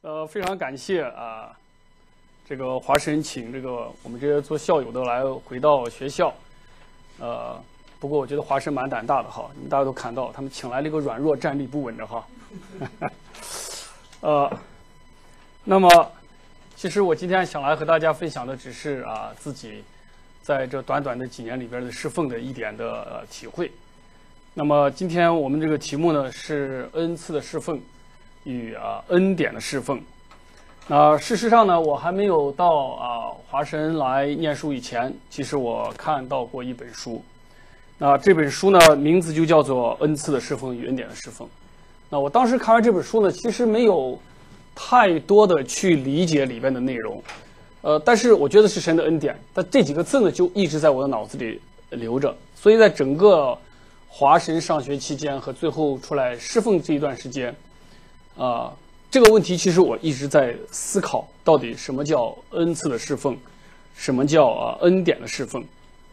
非常感谢这个华神请我们这些做校友的来回到学校，不过我觉得华神蛮胆大的哈，你们大家都看到，他们请来了一个软弱站立不稳的哈，那么其实我今天想来和大家分享的只是自己在这短短的几年里边的侍奉的一点的体会。那么今天我们这个题目呢是恩赐的侍奉与恩典的侍奉。事实上呢，我还没有到华神来念书以前，其实我看到过一本书。这本书呢名字就叫做《恩赐的侍奉与恩典的侍奉》。那我当时看完这本书呢，其实没有太多的去理解里边的内容，但是我觉得是神的恩典。但这几个字呢就一直在我的脑子里留着，所以在整个华神上学期间和最后出来侍奉这一段时间，这个问题其实我一直在思考，到底什么叫恩赐的侍奉，什么叫恩典的侍奉。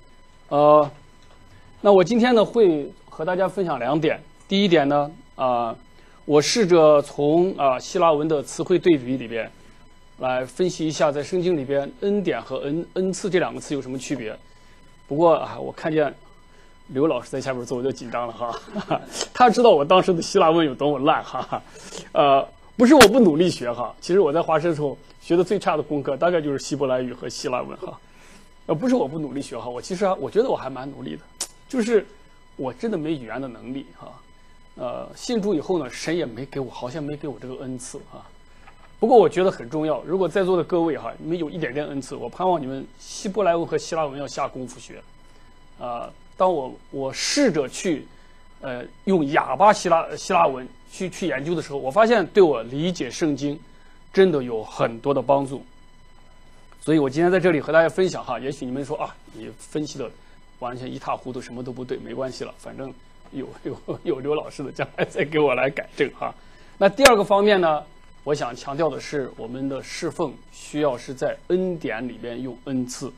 那我今天呢会和大家分享2点。第一点呢，我试着从希腊文的词汇对比里边来分析一下，在圣经里边恩典和恩赐这2个词有什么区别。不过我看见刘老师在下边做，我就紧张了哈，他知道我当时的希腊文有多么烂哈，不是我不努力学哈，其实我在华神时候学的最差的功课大概就是希伯来语和希腊文哈，不是我不努力学哈，我其实我觉得我还蛮努力的，就是我真的没语言的能力哈，信主以后呢，神也好像没给我这个恩赐哈，不过我觉得很重要，如果在座的各位哈，你们有一点点恩赐，我盼望你们希伯来文和希腊文要下功夫学，当我试着去用哑巴希腊文去研究的时候，我发现对我理解圣经真的有很多的帮助。所以我今天在这里和大家分享哈，也许你们说你分析的完全一塌糊涂，什么都不对，没关系了，反正有刘老师的将来再给我来改正哈。那第2个方面呢，我想强调的是我们的侍奉需要是在恩典里边用恩赐。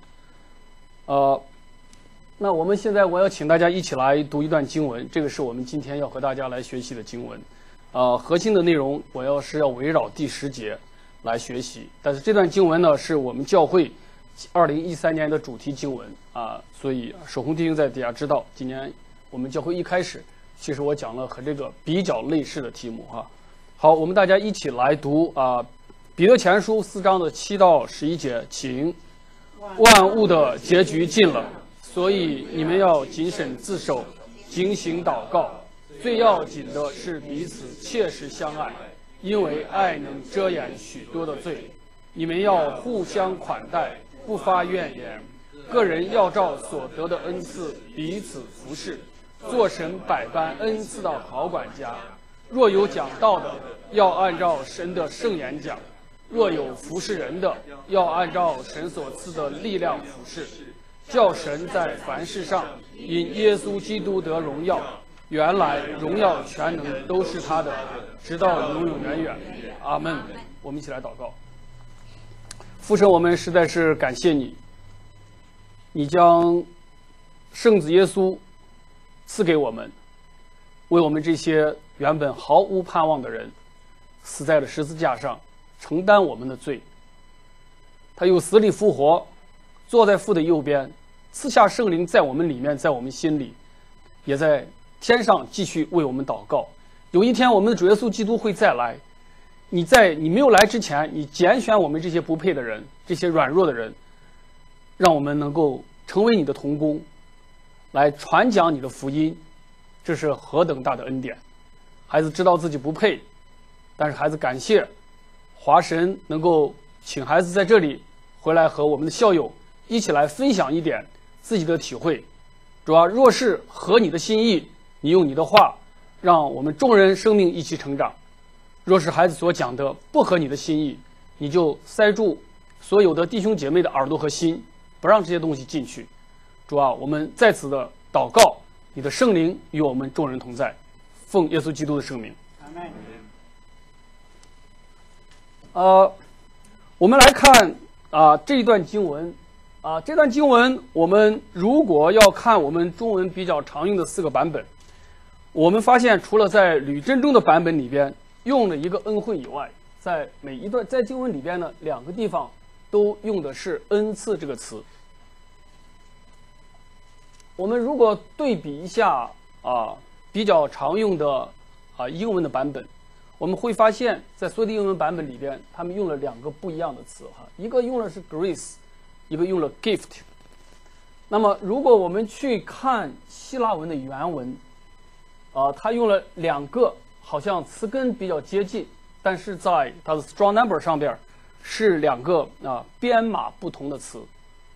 那我要请大家一起来读一段经文，这个是我们今天要和大家来学习的经文。核心的内容我要围绕第10节来学习，但是这段经文呢是我们教会2013年的主题经文所以守红弟兄在底下知道，今年我们教会一开始，其实我讲了和这个比较类似的题目哈。好，我们大家一起来读彼得前书4章的7到11节，请。万物的结局近了，所以你们要谨慎自守，警醒祷告。最要紧的是彼此切实相爱，因为爱能遮掩许多的罪。你们要互相款待，不发怨言。个人要照所得的恩赐彼此服侍，做神百般恩赐的好管家。若有讲道的，要按照神的圣言讲；若有服侍人的，要按照神所赐的力量服侍，叫神在凡事上因耶稣基督得荣耀。原来荣耀全能都是他的，直到永永远远。阿门。我们一起来祷告。父神，我们实在是感谢你，你将圣子耶稣赐给我们，为我们这些原本毫无盼望的人死在了十字架上，承担我们的罪。他又死里复活，坐在父的右边，赐下圣灵在我们里面，在我们心里，也在天上继续为我们祷告。有一天我们的主耶稣基督会再来，你没有来之前，你拣选我们这些不配的人，这些软弱的人，让我们能够成为你的同工，来传讲你的福音，这是何等大的恩典。孩子知道自己不配，但是孩子感谢华神能够请孩子在这里回来和我们的校友一起来分享一点自己的体会。主要若是合你的心意，你用你的话让我们众人生命一起成长；若是孩子所讲的不合你的心意，你就塞住所有的弟兄姐妹的耳朵和心，不让这些东西进去。主啊，我们在此的祷告，你的圣灵与我们众人同在，奉耶稣基督的圣名。我们来看这一段经文这段经文我们如果要看我们中文比较常用的4个版本，我们发现除了在吕振中的版本里边用了一个恩惠以外， 在每一段在经文里边呢，两个地方都用的是 n 次这个词。我们如果对比一下比较常用的英文的版本，我们会发现，在所有的英文版本里边，他们用了两个不一样的词一个用的是 grace， 一个用了 gift。那么，如果我们去看希腊文的原文，它用了两个好像词根比较接近，但是在它的 strong number 上边是两个编码不同的词。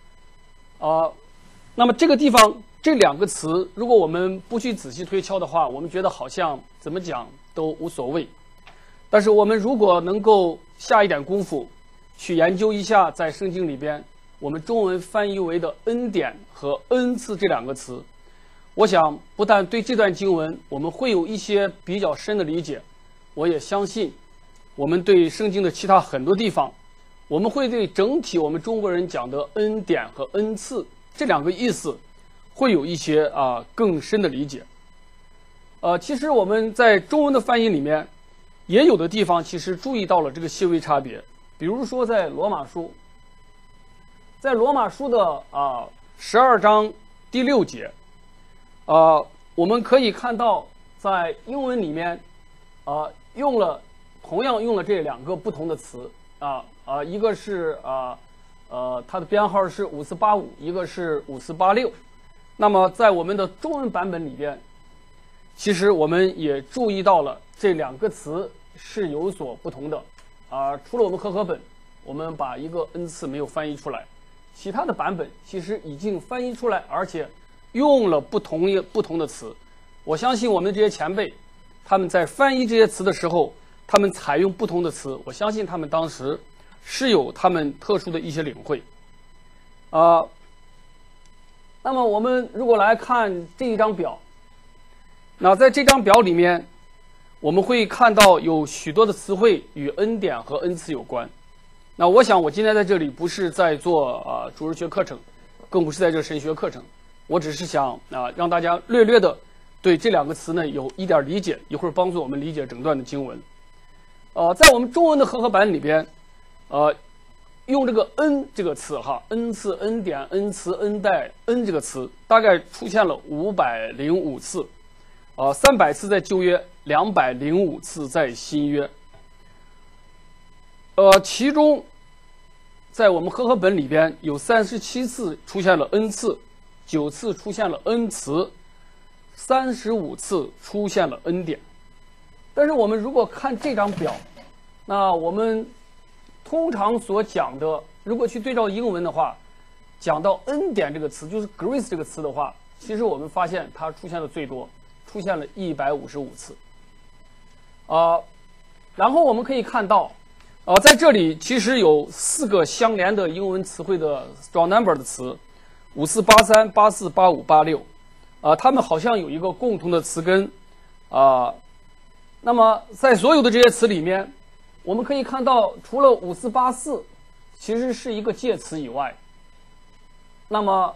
那么这个地方这两个词，如果我们不去仔细推敲的话，我们觉得好像怎么讲都无所谓。但是我们如果能够下一点功夫，去研究一下在圣经里边我们中文翻译为的恩典和恩赐这两个词，我想不但对这段经文我们会有一些比较深的理解，我也相信我们对圣经的其他很多地方，我们会对整体我们中国人讲的恩典和恩赐这两个意思会有一些更深的理解。其实我们在中文的翻译里面也有的地方其实注意到了这个细微差别。比如说在罗马书，在罗马书的12章第6节，我们可以看到在英文里面同样用了这两个不同的词一个是它的编号是5485，一个是5486。那么在我们的中文版本里边，其实我们也注意到了这两个词是有所不同的除了我们和合本，我们把一个恩赐没有翻译出来，其他的版本其实已经翻译出来，而且用了不同的词。我相信我们这些前辈，他们在翻译这些词的时候，他们采用不同的词，我相信他们当时是有他们特殊的一些领会。那么我们如果来看这一张表，那在这张表里面，我们会看到有许多的词汇与恩典和恩赐有关。那我想我今天在这里不是在做主日学课程，更不是在这神学课程，我只是想让大家略略的对这两个词呢有一点理解，一会儿帮助我们理解整段的经文。在我们中文的和合版里边，用这个恩这个词恩赐、恩典、恩慈、恩待、恩这个词大概出现了505次，300次在旧约，205次在新约。其中在我们和合本里边有37次出现了恩赐，9次出现了恩慈，35次出现了恩典。但是我们如果看这张表，那我们通常所讲的，如果去对照英文的话，讲到恩典这个词，就是 grace 这个词的话，其实我们发现它出现的最多，出现了155次。然后我们可以看到在这里其实有4个相连的英文词汇的 strong number 的词，5483、84、85、86，它们好像有一个共同的词根那么在所有的这些词里面，我们可以看到，除了5484其实是一个介词以外，那么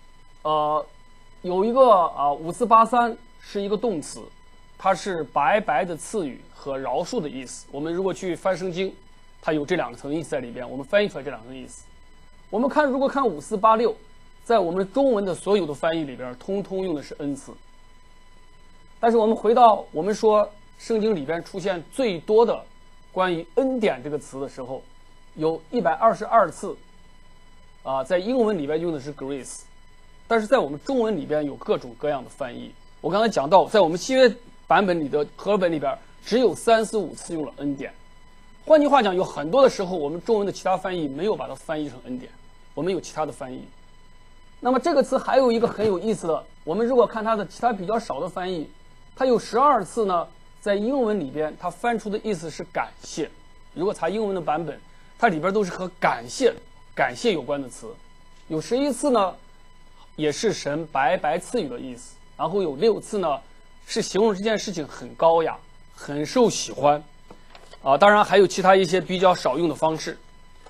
有一个5483是一个动词，它是白白的赐予和饶恕的意思。我们如果去翻圣经，它有这两个层意思在里边，我们翻译出来这两个意思。我们如果看5486，在我们中文的所有的翻译里边，通通用的是恩赐。但是我们回到我们说圣经里边出现最多的关于恩典这个词的时候，有122次在英文里边用的是 grace， 但是在我们中文里边有各种各样的翻译。我刚才讲到，在我们新约版本里的和合本里边，只有3、4、5次用了恩典。换句话讲，有很多的时候，我们中文的其他翻译没有把它翻译成恩典，我们有其他的翻译。那么这个词还有一个很有意思的，我们如果看它的其他比较少的翻译，它有12次呢，在英文里边它翻出的意思是感谢。如果查英文的版本，它里边都是和感谢有关的词。有11次呢，也是神白白赐予的意思。然后有6次呢，是形容这件事情很高雅，很受喜欢。当然还有其他一些比较少用的方式。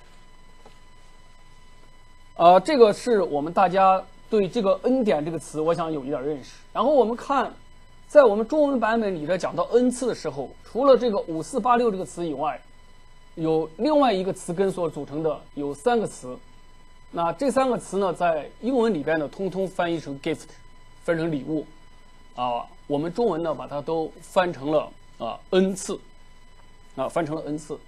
这个是我们大家对这个恩典这个词，我想有一点认识。然后我们看，在我们中文版本里的讲到恩赐的时候，除了这个5486这个词以外， 有另外一个词根所组成的有3个词。那这3个词呢，在英文里边呢，通通翻译成 gift， 翻成礼物。我们中文呢，把它都翻成了恩赐，翻成了恩赐。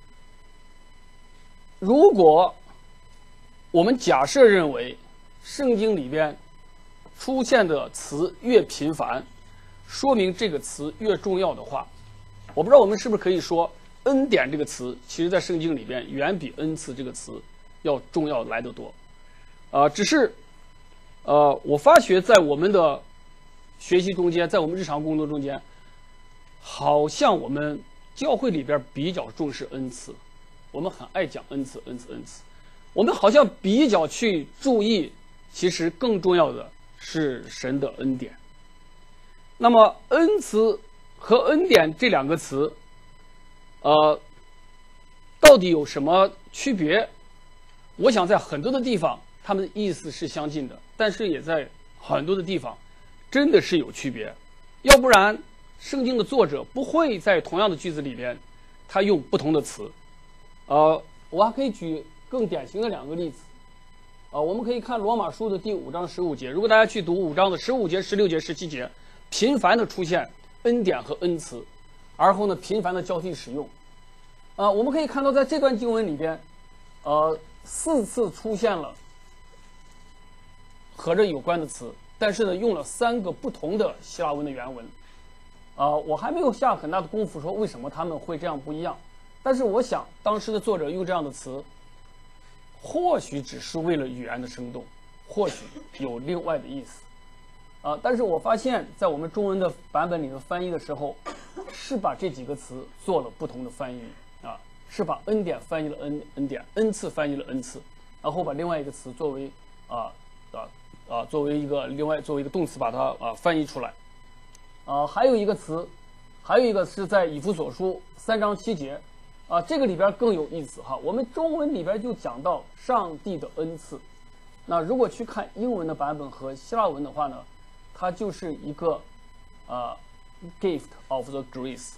如果我们假设认为圣经里边出现的词越频繁，说明这个词越重要的话，我不知道我们是不是可以说恩典这个词，其实在圣经里边远比恩赐这个词要重要来得多。只是我发觉在我们的学习中间，在我们日常工作中间，好像我们教会里边比较重视恩赐，我们很爱讲恩赐，我们好像比较去注意，其实更重要的是神的恩典。那么恩赐和恩典这2个词，到底有什么区别？我想在很多的地方，它们的意思是相近的，但是也在很多的地方，真的是有区别。要不然，圣经的作者不会在同样的句子里边，他用不同的词。我还可以举更典型的2个例子。我们可以看罗马书的第5章15节。如果大家去读5章的15节、16节、17节，频繁的出现恩典和恩慈，而后呢频繁的交替使用。我们可以看到在这段经文里边，4次出现了和这有关的词，但是呢用了3个不同的希腊文的原文。我还没有下很大的功夫说为什么他们会这样不一样，但是我想当时的作者用这样的词，或许只是为了语言的生动，或许有另外的意思。但是我发现在我们中文的版本里面翻译的时候，是把这几个词做了不同的翻译，是把恩典翻译了恩典，恩赐翻译了恩赐，然后把另外一个词作为作为一个动词把它翻译出来。还有一个词，还有一个是在以弗所书3章7节，这个里边更有意思哈。我们中文里边就讲到上帝的恩赐，那如果去看英文的版本和希腊文的话呢，它就是一个gift of the grace。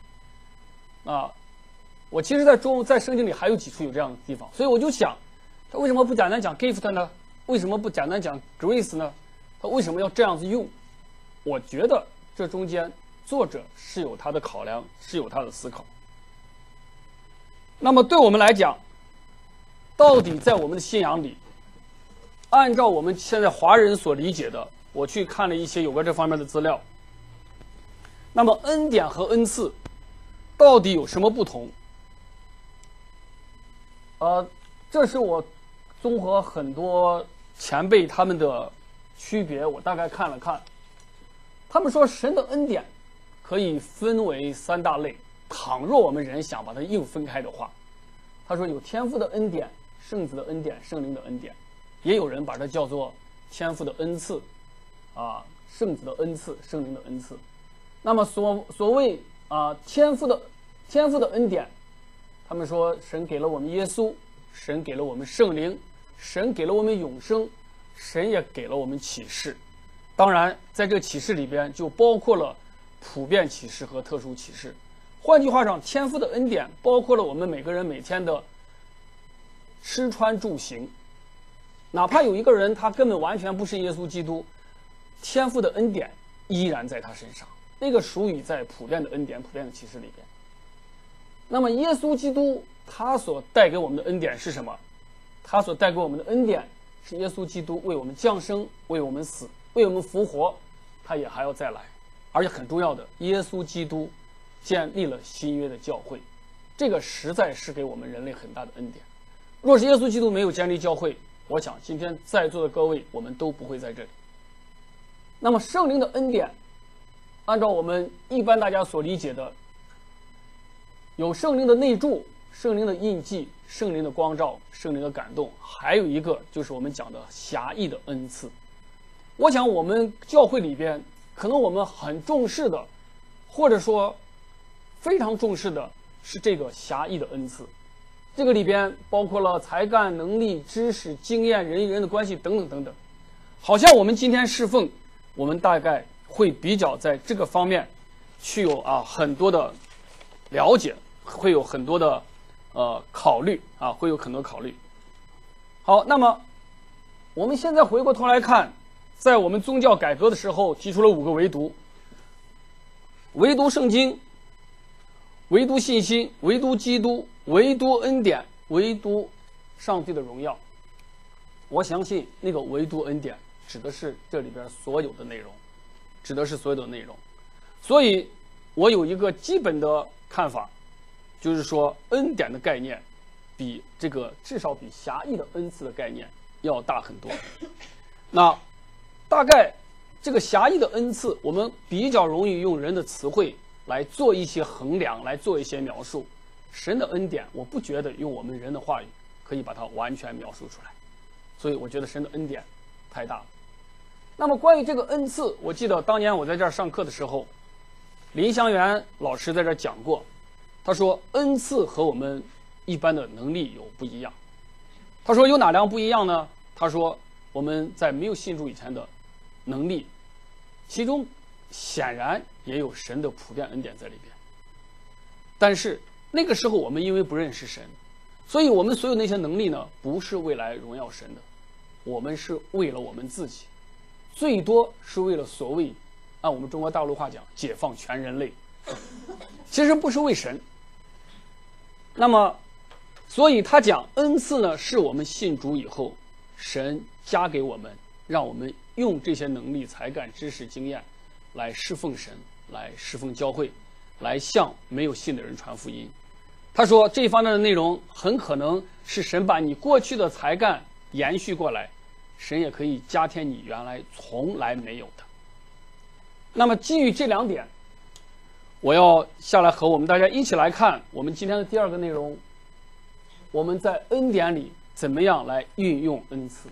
我其实在圣经里还有几处有这样的地方，所以我就想，他为什么不简单讲 gift 呢？为什么不简单讲 grace 呢？他为什么要这样子用？我觉得这中间作者是有他的考量，是有他的思考。那么对我们来讲，到底在我们的信仰里，按照我们现在华人所理解的，我去看了一些有关这方面的资料。那么恩典和恩赐到底有什么不同？这是我综合很多前辈他们的区别，我大概看了看。他们说神的恩典可以分为3大类，倘若我们人想把它硬分开的话，他说有天父的恩典、圣子的恩典、圣灵的恩典，也有人把它叫做天父的恩赐，圣子的恩赐、圣灵的恩赐。那么所谓天父的恩典，他们说神给了我们耶稣，神给了我们圣灵，神给了我们永生，神也给了我们启示。当然在这个启示里边就包括了普遍启示和特殊启示。换句话讲，天父的恩典包括了我们每个人每天的吃穿住行，哪怕有一个人他根本完全不是耶稣基督，天父的恩典依然在他身上，那个属于在普遍的恩典、普遍的启示里边。那么耶稣基督他所带给我们的恩典是什么？他所带给我们的恩典是耶稣基督为我们降生，为我们死，为我们复活，他也还要再来。而且很重要的，耶稣基督建立了新约的教会，这个实在是给我们人类很大的恩典。若是耶稣基督没有建立教会，我想今天在座的各位我们都不会在这里。那么圣灵的恩典，按照我们一般大家所理解的，有圣灵的内住、圣灵的印记、圣灵的光照、圣灵的感动，还有一个就是我们讲的辖义的恩赐。我想我们教会里边可能我们很重视的，或者说非常重视的是这个辖义的恩赐。这个里边包括了才干、能力、知识、经验、人与人的关系等等等等。好像我们今天侍奉，我们大概会比较在这个方面去有很多的了解，会有很多的考虑啊，会有很多考虑。好，那么我们现在回过头来看，在我们宗教改革的时候提出了5个唯独：唯独圣经、唯独信心、唯独基督、唯独恩典、唯独上帝的荣耀。我相信那个唯独恩典指的是这里边所有的内容，指的是所有的内容。所以我有一个基本的看法，就是说恩典的概念比这个至少比狭义的恩赐的概念要大很多。那大概这个狭义的恩赐，我们比较容易用人的词汇来做一些衡量，来做一些描述。神的恩典，我不觉得用我们人的话语可以把它完全描述出来，所以我觉得神的恩典太大了。那么关于这个恩赐，我记得当年我在这儿上课的时候，林祥元老师在这儿讲过，他说恩赐和我们一般的能力有不一样。他说有哪两不一样呢？他说我们在没有信主以前的能力，其中显然也有神的普遍恩典在里边。但是那个时候我们因为不认识神，所以我们所有那些能力呢，不是为来荣耀神的，我们是为了我们自己，最多是为了所谓按我们中国大陆话讲解放全人类，其实不是为神。那么所以他讲恩赐呢，是我们信主以后神加给我们，让我们用这些能力、才干、知识、经验来侍奉神，来侍奉教会，来向没有信的人传福音。他说这一方面的内容很可能是神把你过去的才干延续过来，神也可以加添你原来从来没有的。那么基于这2点，我要下来和我们大家一起来看我们今天的第2个内容，我们在恩典里怎么样来运用恩赐。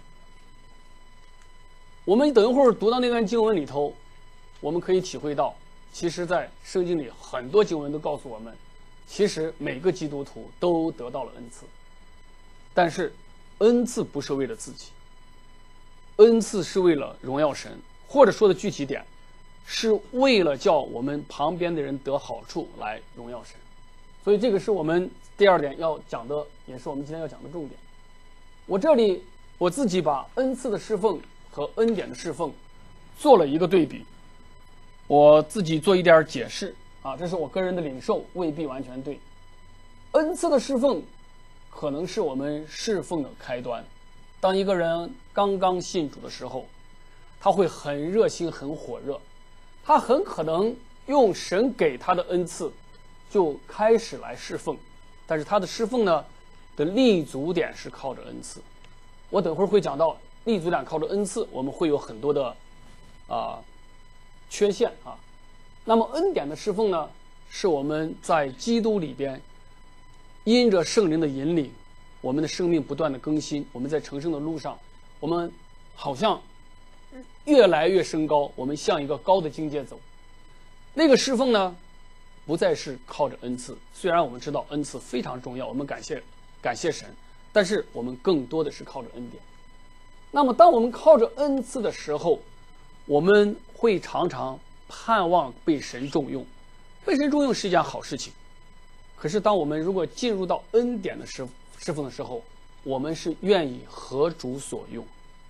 我们等一会儿读到那段经文里头，我们可以体会到，其实在圣经里很多经文都告诉我们，其实每个基督徒都得到了恩赐，但是恩赐不是为了自己，恩赐是为了荣耀神，或者说的具体点，是为了叫我们旁边的人得好处来荣耀神。所以这个是我们第2点要讲的，也是我们今天要讲的重点。我这里我自己把恩赐的侍奉和恩典的侍奉做了一个对比，我自己做一点解释啊，这是我个人的领受，未必完全对。恩赐的侍奉可能是我们侍奉的开端。当一个人刚刚信主的时候，他会很热心很火热，他很可能用神给他的恩赐就开始来侍奉，但是他的侍奉呢的立足点是靠着恩赐。我等会儿会讲到立足点靠着恩赐，我们会有很多的缺陷啊。那么恩典的侍奉呢，是我们在基督里边因着圣灵的引领，我们的生命不断的更新，我们在成圣的路上，我们好像越来越升高，我们向一个高的境界走。那个侍奉呢，不再是靠着恩赐，虽然我们知道恩赐非常重要，我们感谢神，但是我们更多的是靠着恩典。那么当我们靠着恩赐的时候，我们会常常盼望被神重用，被神重用是一件好事情。可是当我们如果进入到恩典的侍奉的时候，我们是愿意合主所用。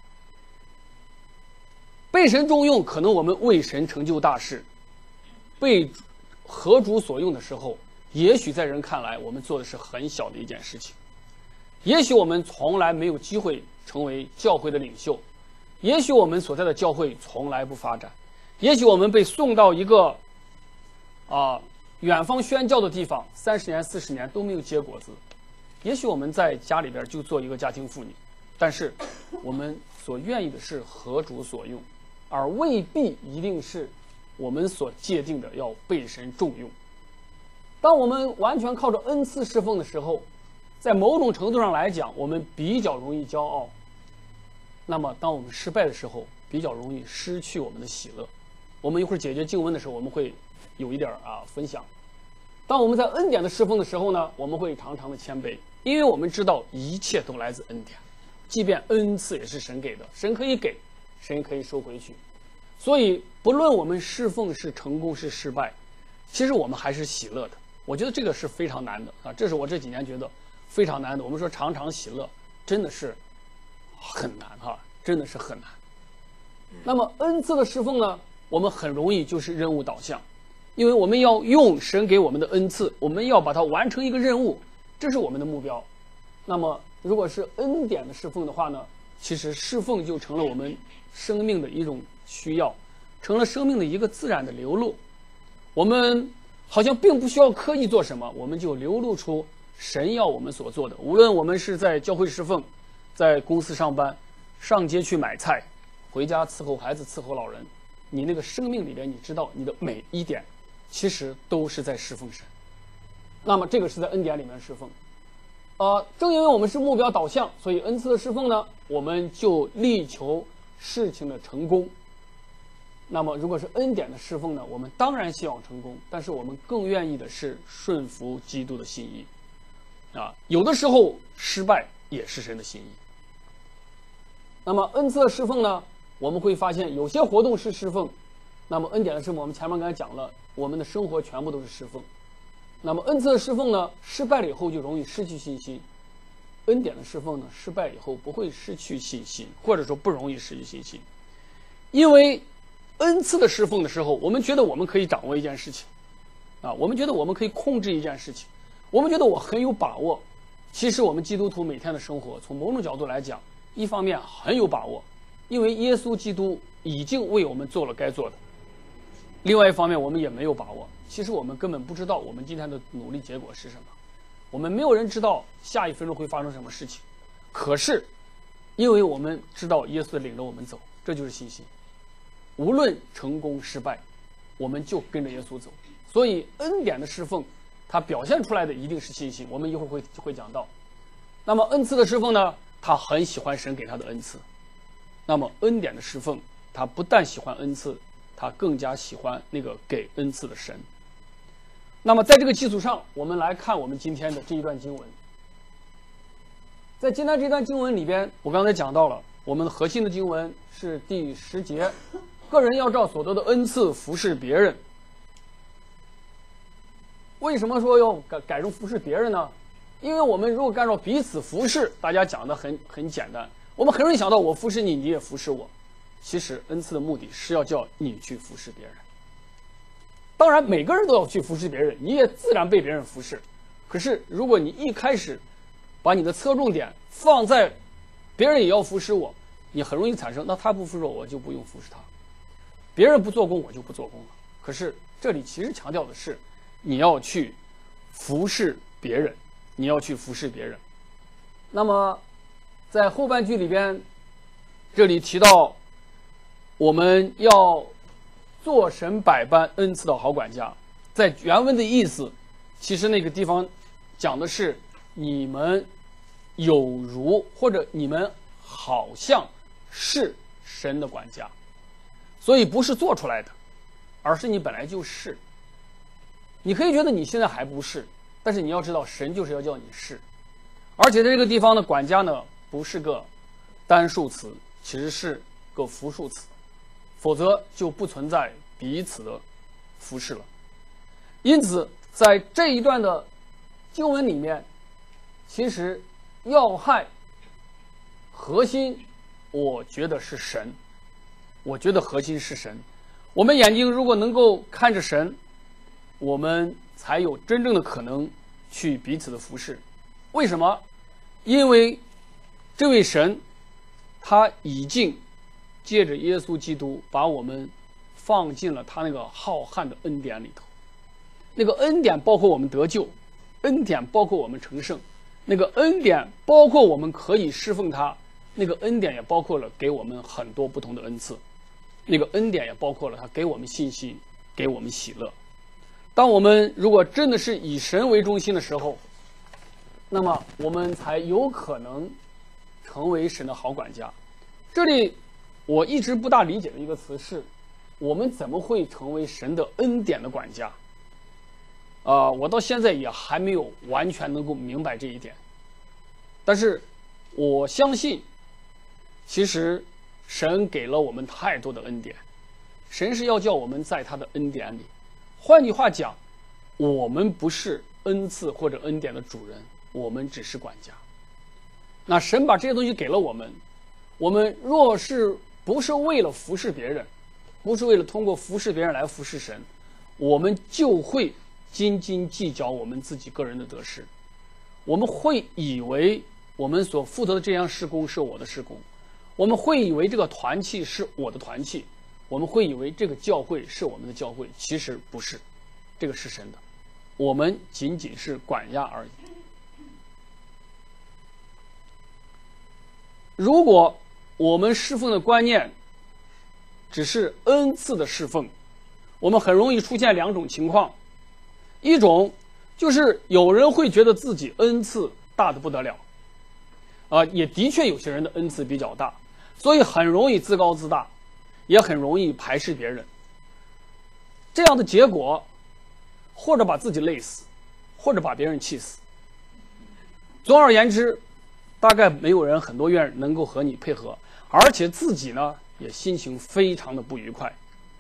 被神重用，可能我们为神成就大事；被合主所用的时候，也许在人看来我们做的是很小的一件事情，也许我们从来没有机会成为教会的领袖，也许我们所在的教会从来不发展，也许我们被送到一个远方宣教的地方，30年40年都没有结果子，也许我们在家里边就做一个家庭妇女，但是我们所愿意的是合主所用，而未必一定是我们所界定的要被神重用。当我们完全靠着恩赐侍奉的时候，在某种程度上来讲，我们比较容易骄傲。那么当我们失败的时候，比较容易失去我们的喜乐。我们一会儿解决经文的时候，我们会有一点分享。当我们在恩典的侍奉的时候呢，我们会常常的谦卑，因为我们知道一切都来自恩典，即便恩赐也是神给的，神可以给，神可以收回去。所以不论我们侍奉是成功是失败，其实我们还是喜乐的， 我觉得这个是非常难的啊，这是我这几年觉得非常难的。我们说常常喜乐，真的是很难哈，真的是很难。那么恩赐的侍奉呢，我们很容易就是任务导向，因为我们要用神给我们的恩赐，我们要把它完成一个任务，这是我们的目标。那么如果是恩典的侍奉的话呢，其实侍奉就成了我们生命的一种需要，成了生命的一个自然的流露。我们好像并不需要刻意做什么，我们就流露出神要我们所做的。无论我们是在教会侍奉，在公司上班，上街去买菜，回家伺候孩子伺候老人，你那个生命里边，你知道你的每一点其实都是在侍奉神。那么这个是在恩典里面侍奉。正因为我们是目标导向，所以恩赐的侍奉呢，我们就力求事情的成功。那么如果是恩典的侍奉呢，我们当然希望成功，但是我们更愿意的是顺服基督的心意。有的时候失败也是神的心意。那么恩赐的侍奉呢，我们会发现有些活动是侍奉，那么恩典的侍奉我们前面刚才讲了，我们的生活全部都是侍奉。那么恩赐的侍奉呢，失败了以后就容易失去信心。恩典的侍奉呢，失败以后不会失去信心，或者说不容易失去信心。因为恩赐的侍奉的时候，我们觉得我们可以掌握一件事情，我们觉得我们可以控制一件事情，我们觉得我很有把握。其实我们基督徒每天的生活，从某种角度来讲，一方面很有把握，因为耶稣基督已经为我们做了该做的；另外一方面，我们也没有把握。其实我们根本不知道我们今天的努力结果是什么，我们没有人知道下一分钟会发生什么事情。可是，因为我们知道耶稣领着我们走，这就是信心。无论成功失败，我们就跟着耶稣走。所以恩典的侍奉，它表现出来的一定是信心。我们一会儿会讲到。那么恩赐的侍奉呢，他很喜欢神给他的恩赐。那么恩典的侍奉，他不但喜欢恩赐，他更加喜欢那个给恩赐的神。那么在这个基础上，我们来看我们今天的这一段经文。在今天这段经文里边，我刚才讲到了我们的核心的经文是第10节，个人要照所得的恩赐服侍别人。为什么说要改成服侍别人呢？因为我们如果按照彼此服侍，大家讲的很简单，我们很容易想到我服侍你，你也服侍我。其实恩赐的目的是要叫你去服侍别人。当然每个人都要去服侍别人，你也自然被别人服侍。可是如果你一开始把你的侧重点放在别人也要服侍我，你很容易产生，那他不服侍我，我就不用服侍他；别人不做工，我就不做工了。可是这里其实强调的是，你要去服侍别人，你要去服侍别人。那么在后半句里边，这里提到我们要做神百般恩赐的好管家。在原文的意思，其实那个地方讲的是你们有如，或者你们好像是神的管家。所以不是做出来的，而是你本来就是。你可以觉得你现在还不是，但是你要知道神就是要叫你是。而且在这个地方的管家呢，不是个单数词，其实是个复数词，否则就不存在彼此的服侍了。因此在这一段的经文里面，其实要害核心我觉得是神，我觉得核心是神。我们眼睛如果能够看着神，我们才有真正的可能去彼此的服侍。为什么？因为这位神他已经借着耶稣基督把我们放进了他那个浩瀚的恩典里头。那个恩典包括我们得救，恩典包括我们成圣，那个恩典包括我们可以侍奉他，那个恩典也包括了给我们很多不同的恩赐，那个恩典也包括了他给我们信心，给我们喜乐。当我们如果真的是以神为中心的时候，那么我们才有可能成为神的好管家。这里我一直不大理解的一个词是，我们怎么会成为神的恩典的管家？我到现在也还没有完全能够明白这一点。但是我相信，其实神给了我们太多的恩典，神是要叫我们在他的恩典里。换句话讲， 我们不是恩赐或者恩典的主人，我们只是管家。那神把这些东西给了我们，我们若是不是为了服侍别人，不是为了通过服侍别人来服侍神，我们就会斤斤计较我们自己个人的得失。我们会以为我们所负责的这样事工是我的事工，我们会以为这个团契是我的团契，我们会以为这个教会是我们的教会，其实不是，这个是神的，我们仅仅是管家而已。如果我们侍奉的观念只是恩赐的侍奉，我们很容易出现两种情况，一种就是有人会觉得自己恩赐大得不得了，也的确有些人的恩赐比较大，所以很容易自高自大，也很容易排斥别人。这样的结果，或者把自己累死，或者把别人气死。总而言之，大概没有人很多愿能够和你配合，而且自己呢也心情非常的不愉快。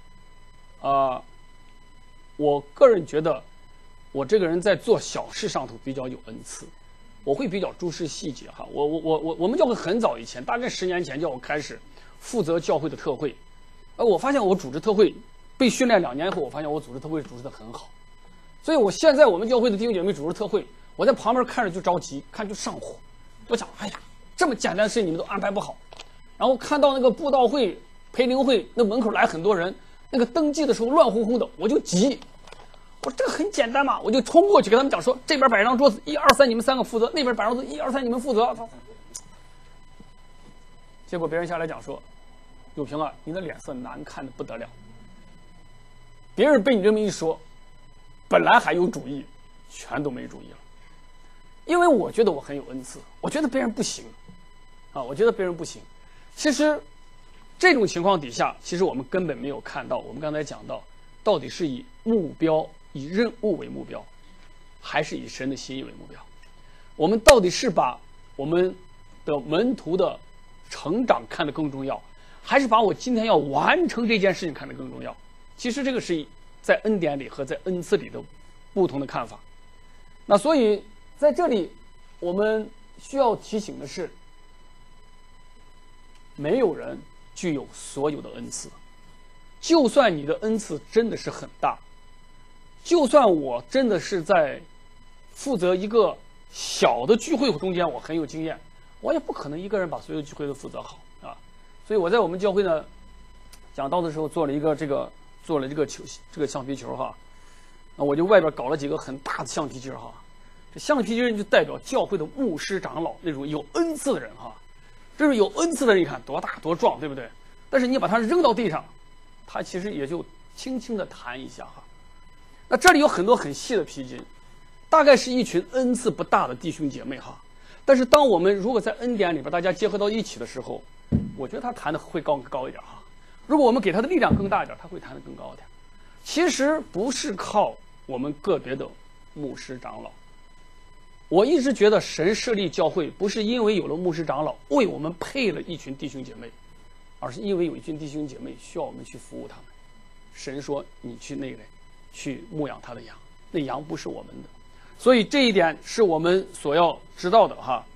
我个人觉得我这个人在做小事上头比较有恩赐，我会比较注视细节哈。我们教会很早以前，大概10年前叫我开始负责教会的特会，我发现我组织特会被训练2年后，我发现我组织特会组织得很好，所以我现在我们教会的弟兄姐妹组织特会，我在旁边看着就着急，看就上火。我想，哎呀，这么简单的事情你们都安排不好。然后看到那个布道会、培灵会那门口来很多人，那个登记的时候乱哄哄的，我就急。我说这个很简单嘛，我就冲过去跟他们讲说，这边摆张桌子，1、2、3你们3个负责，那边摆张桌子，1、2、3你们负责。结果别人下来讲说，友平啊，你的脸色难看的不得了。别人被你这么一说，本来还有主意，全都没主意了。因为我觉得我很有恩赐，我觉得别人不行，我觉得别人不行。其实这种情况底下，其实我们根本没有看到，我们刚才讲到底是以目标、以任务为目标，还是以神的心意为目标？我们到底是把我们的门徒的成长看得更重要，还是把我今天要完成这件事情看得更重要？其实这个是在恩典里和在恩赐里的不同的看法。那所以在这里我们需要提醒的是，没有人具有所有的恩赐。就算你的恩赐真的是很大，就算我真的是在负责一个小的聚会中间我很有经验，我也不可能一个人把所有聚会都负责好啊。所以我在我们教会呢讲道的时候做了这个橡皮球哈，那我就外边搞了几个很大的橡皮筋哈。这橡皮筋就代表教会的牧师长老那种有恩赐的人哈。这是有恩赐的人，你看多大多壮，对不对？但是你把它扔到地上，它其实也就轻轻的弹一下哈。那这里有很多很细的皮筋，大概是一群恩赐不大的弟兄姐妹哈。但是当我们如果在恩典里边大家结合到一起的时候，我觉得他弹的会高一点哈。如果我们给他的力量更大一点，他会弹得更高一点。其实不是靠我们个别的牧师长老。我一直觉得神设立教会不是因为有了牧师长老为我们配了一群弟兄姐妹，而是因为有一群弟兄姐妹需要我们去服务他们。神说你去那里去牧养他的羊，那羊不是我们的。所以这一点是我们所要知道的哈。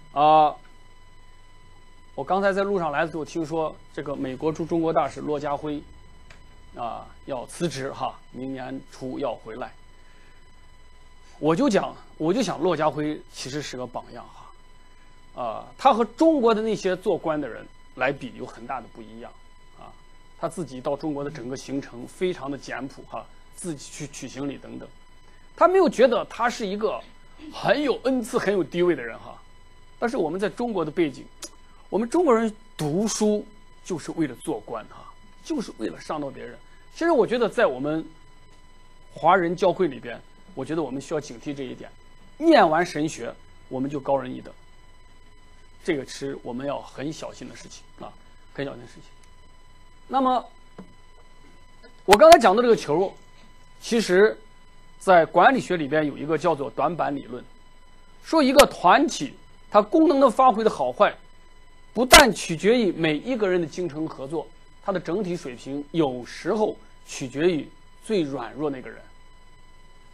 我刚才在路上来的时候听说这个美国驻中国大使骆家辉要辞职哈，明年初要回来。我就想骆家辉其实是个榜样哈，他和中国的那些做官的人来比有很大的不一样啊。他自己到中国的整个行程非常的简朴哈，自己去取行李等等，他没有觉得他是一个很有恩赐很有地位的人哈。但是我们在中国的背景，我们中国人读书就是为了做官哈，就是为了伤到别人。其实我觉得在我们华人教会里边，我觉得我们需要警惕这一点，念完神学我们就高人一等，这个是我们要很小心的事情啊，很小心的事情。那么我刚才讲的这个球，其实在管理学里边有一个叫做短板理论，说一个团体它功能的发挥的好坏，不但取决于每一个人的精诚合作，它的整体水平有时候取决于最软弱那个人。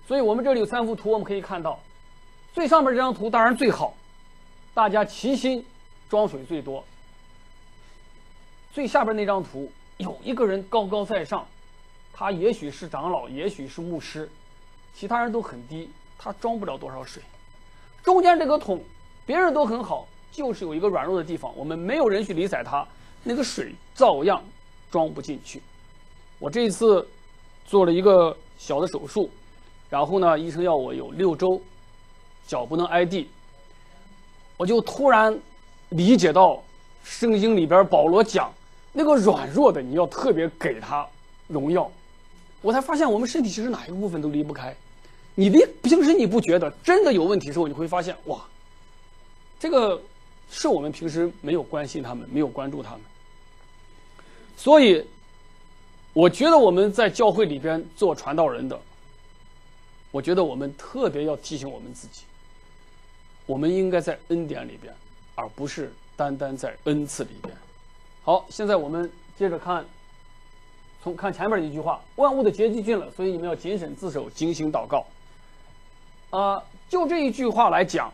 所以我们这里有3幅图，我们可以看到，最上面这张图当然最好，大家齐心装水最多。最下边那张图有一个人高高在上，他也许是长老，也许是牧师，其他人都很低，他装不了多少水。中间这个桶别人都很好，就是有一个软弱的地方，我们没有人去理睬它，那个水照样装不进去。我这一次做了一个小的手术，然后呢，医生要我有6周脚不能挨地，我就突然理解到圣经里边保罗讲那个软弱的，你要特别给他荣耀。我才发现我们身体其实哪一个部分都离不开。你平时你不觉得，真的有问题的时候，你会发现哇，这个是我们平时没有关心他们，没有关注他们。所以我觉得我们在教会里边做传道人的，我觉得我们特别要提醒我们自己，我们应该在恩典里边，而不是单单在恩赐里边。好，现在我们接着看，看前面的一句话：万物的结集尽了，所以你们要谨慎自守，警醒祷告。就这一句话来讲，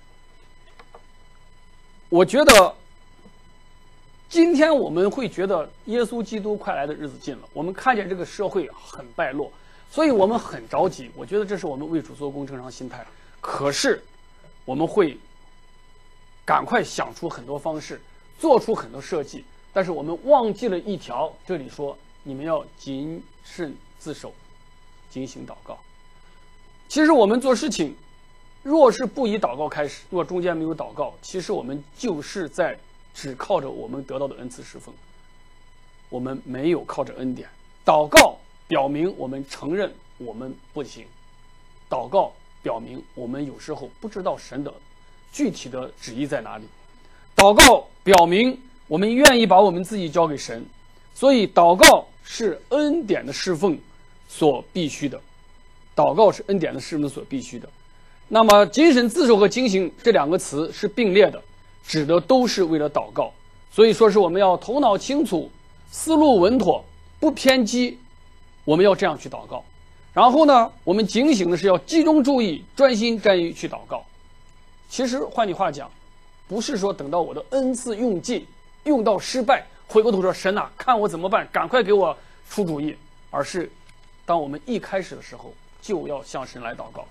我觉得今天我们会觉得耶稣基督快来的日子近了，我们看见这个社会很败落，所以我们很着急。我觉得这是我们为主做工正常心态。可是我们会赶快想出很多方式，做出很多设计，但是我们忘记了一条，这里说你们要谨慎自守，警醒祷告。其实我们做事情，若是不以祷告开始，若中间没有祷告，其实我们就是在只靠着我们得到的恩赐侍奉，我们没有靠着恩典。祷告表明我们承认我们不行，祷告表明我们有时候不知道神的具体的旨意在哪里，祷告表明我们愿意把我们自己交给神。所以祷告是恩典的侍奉所必须的，祷告是恩典的侍奉所必须的。那么谨慎自守和警醒这2个词是并列的，指的都是为了祷告。所以说是我们要头脑清楚，思路稳妥，不偏激，我们要这样去祷告。然后呢，我们警醒的是要集中注意，专心专意去祷告。其实换句话讲，不是说等到我的恩赐用尽，用到失败，回过头说神啊，看我怎么办，赶快给我出主意，而是当我们一开始的时候就要向神来祷告。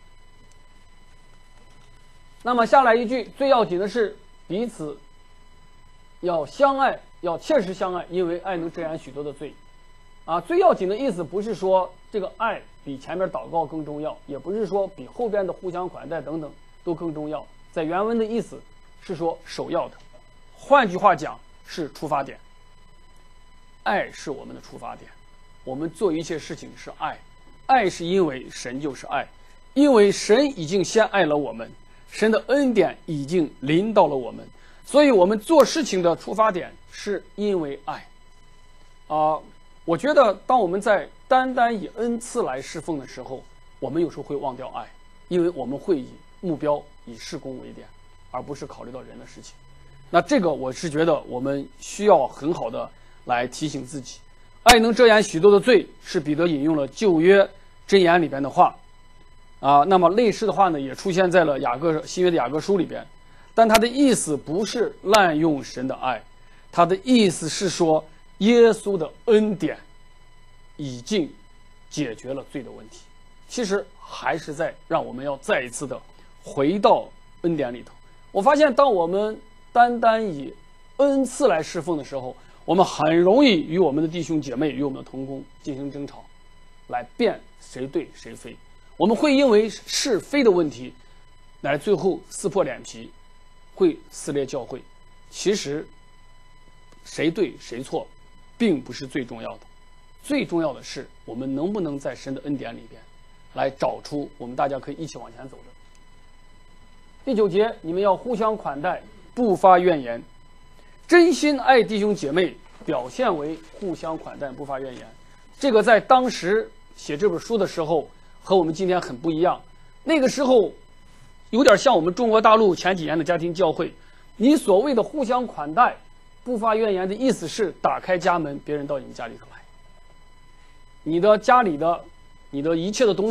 那么下来一句，最要紧的是彼此要相爱，要切实相爱，因为爱能遮掩许多的罪。最要紧的意思不是说这个爱比前面祷告更重要，也不是说比后边的互相款待等等都更重要。在原文的意思是说首要的，换句话讲是出发点。爱是我们的出发点，我们做一切事情是爱，爱是因为神就是爱，因为神已经先爱了我们，神的恩典已经临到了我们，所以我们做事情的出发点是因为爱。我觉得当我们在单单以恩赐来侍奉的时候，我们有时候会忘掉爱，因为我们会以目标以事工为点，而不是考虑到人的事情。那这个我是觉得我们需要很好的来提醒自己。爱能遮掩许多的罪，是彼得引用了旧约箴言里边的话。那么类似的话呢，也出现在了新约的雅各书里边，但它的意思不是滥用神的爱，它的意思是说耶稣的恩典已经解决了罪的问题。其实还是在让我们要再一次的回到恩典里头。我发现当我们单单以恩赐来侍奉的时候，我们很容易与我们的弟兄姐妹与我们的同工进行争吵，来辩谁对谁非。我们会因为是非的问题来最后撕破脸皮，会撕裂教会。其实谁对谁错并不是最重要的，最重要的是我们能不能在神的恩典里边来找出我们大家可以一起往前走的。第9节，你们要互相款待，不发怨言。真心爱弟兄姐妹表现为互相款待，不发怨言。这个在当时写这本书的时候和我们今天很不一样。那个时候有点像我们中国大陆前几年的家庭教会，你所谓的互相款待不发怨言的意思是打开家门，别人到你们家里头来，你的家里的你的一切的东西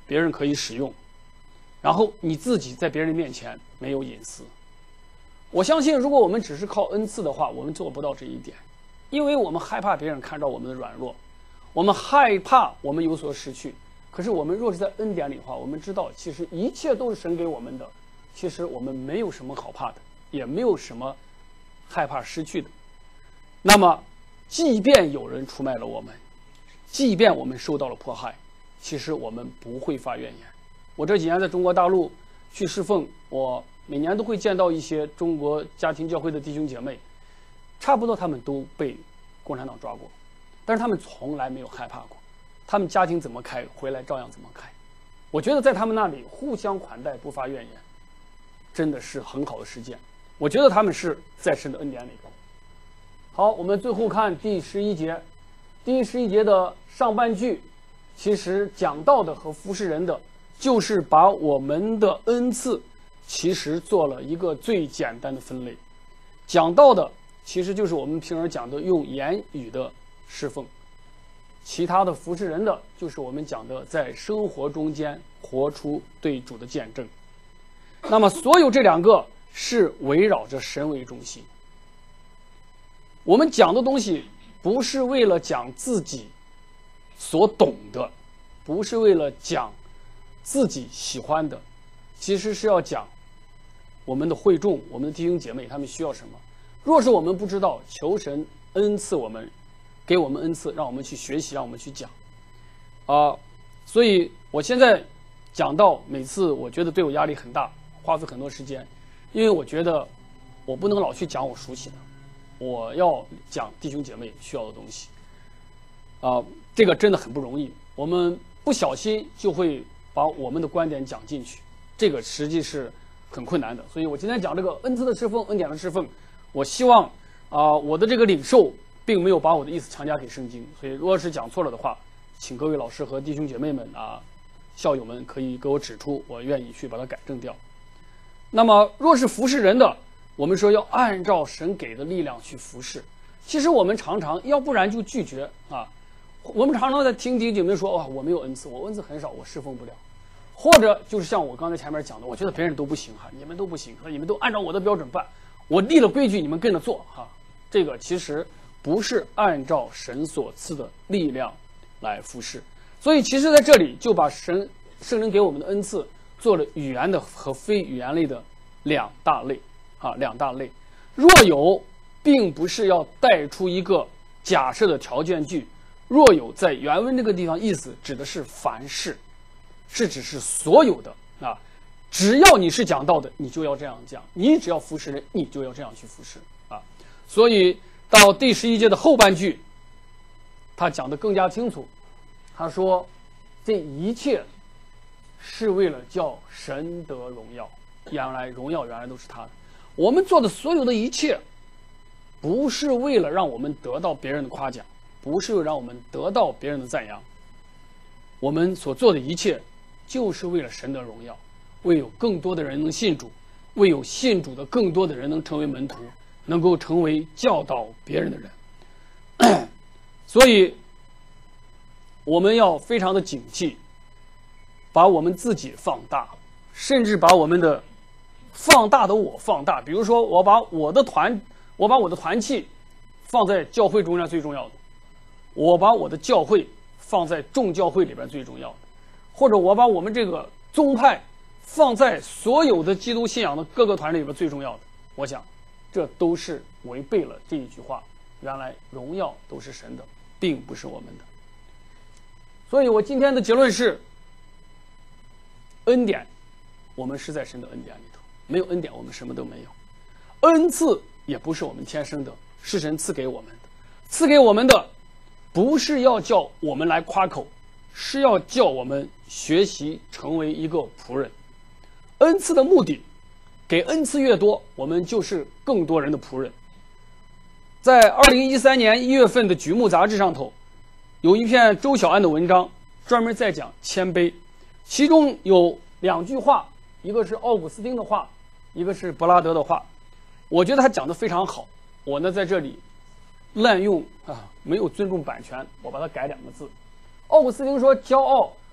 别人可以使用，然后你自己在别人面前没有隐私。我相信，如果我们只是靠恩赐的话，我们做不到这一点，因为我们害怕别人看到我们的软弱，我们害怕我们有所失去。可是我们若是在恩典里的话，我们知道其实一切都是神给我们的，其实我们没有什么好怕的，也没有什么害怕失去的。那么即便有人出卖了我们，即便我们受到了迫害，其实我们不会发怨言。我这几年在中国大陆去侍奉，我每年都会见到一些中国家庭教会的弟兄姐妹，差不多他们都被共产党抓过，但是他们从来没有害怕过，他们家庭怎么开，回来照样怎么开。我觉得在他们那里互相款待，不发怨言，真的是很好的实践。我觉得他们是在神的恩典里头。好，我们最后看第11节。第11节的上半句，其实讲到的和服侍人的，就是把我们的恩赐其实做了一个最简单的分类。讲到的其实就是我们平时讲的用言语的侍奉，其他的服侍人的就是我们讲的在生活中间活出对主的见证。那么所有这两个是围绕着神为中心。我们讲的东西不是为了讲自己所懂的，不是为了讲自己喜欢的，其实是要讲我们的会众，我们的弟兄姐妹他们需要什么。若是我们不知道，求神恩赐我们，给我们恩赐，让我们去学习，让我们去讲所以我现在讲到每次我觉得对我压力很大，花费很多时间，因为我觉得我不能老去讲我熟悉的，我要讲弟兄姐妹需要的东西这个真的很不容易，我们不小心就会把我们的观点讲进去，这个实际是很困难的。所以我今天讲这个恩赐的侍奉，恩典的侍奉，我希望我的这个领受并没有把我的意思强加给圣经，所以如果是讲错了的话，请各位老师和弟兄姐妹们校友们可以给我指出，我愿意去把它改正掉。那么若是服侍人的，我们说要按照神给的力量去服侍。其实我们常常要不然就拒绝我们常常在听弟兄姐妹说我没有恩赐，我恩赐很少，我侍奉不了。或者就是像我刚才前面讲的，我觉得别人都不行你们都不行，你们都按照我的标准办，我立了规矩你们跟着做这个其实不是按照神所赐的力量来服侍。所以其实在这里就把圣灵给我们的恩赐做了语言的和非语言类的两大类。若有并不是要带出一个假设的条件句，若有在原文这个地方意思指的是凡事，是指是所有的只要你是讲道的，你就要这样讲，你只要服侍人，你就要这样去服侍所以到第11节的后半句，他讲得更加清楚，他说这一切是为了叫神得荣耀，荣耀原来都是他的。我们做的所有的一切不是为了让我们得到别人的夸奖，不是为了让我们得到别人的赞扬，我们所做的一切就是为了神的荣耀，为有更多的人能信主，为有信主的更多的人能成为门徒，能够成为教导别人的人所以我们要非常的警惕，把我们自己放大，甚至把我们的放大的我放大。比如说我把我的团契放在教会中间最重要的，我把我的教会放在众教会里边最重要的，或者我把我们这个宗派放在所有的基督信仰的各个团里边最重要的。我想这都是违背了这一句话，原来荣耀都是神的，并不是我们的。所以我今天的结论是，恩典我们是在神的恩典里头，没有恩典我们什么都没有。恩赐也不是我们天生的，是神赐给我们的。赐给我们的不是要叫我们来夸口，是要叫我们学习成为一个仆人。恩赐的目的，给恩赐越多，我们就是更多人的仆人。在2013年1月份的《举目》杂志上头，有一篇周小安的文章，专门在讲谦卑，其中有2句话，一个是奥古斯丁的话，一个是柏拉德的话，我觉得他讲得非常好。我呢在这里滥用没有尊重版权，我把它改2个字。奥古斯丁说，骄傲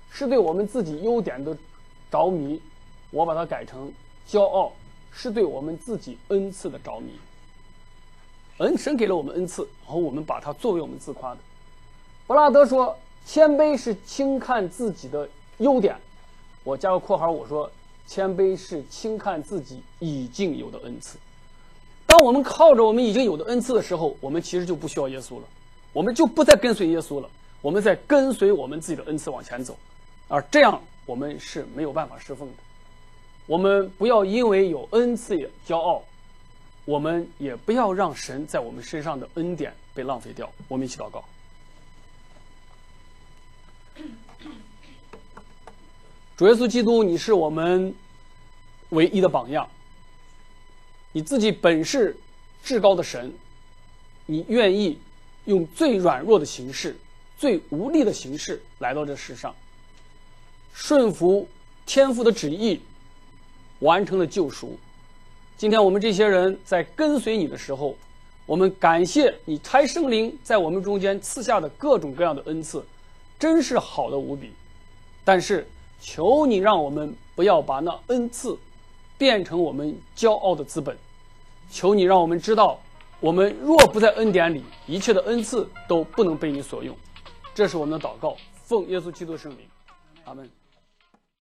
是对我们自己优点的着迷，我把它改成骄傲是对我们自己恩赐的着迷。神给了我们恩赐，然后我们把它作为我们自夸的。伯拉德说，谦卑是轻看自己的优点，我加个括号，我说谦卑是轻看自己已经有的恩赐。当我们靠着我们已经有的恩赐的时候，我们其实就不需要耶稣了，我们就不再跟随耶稣了，我们在跟随我们自己的恩赐往前走，而这样我们是没有办法侍奉的。我们不要因为有恩赐也骄傲，我们也不要让神在我们身上的恩典被浪费掉。我们一起祷告。主耶稣基督，你是我们唯一的榜样，你自己本是至高的神，你愿意用最软弱的形式、最无力的形式来到这世上，顺服天父的旨意，完成了救赎。今天我们这些人在跟随你的时候，我们感谢你差圣灵在我们中间赐下的各种各样的恩赐，真是好的无比。但是求你让我们不要把那恩赐变成我们骄傲的资本，求你让我们知道，我们若不在恩典里，一切的恩赐都不能被你所用。这是我们的祷告，奉耶稣基督的圣名，阿们。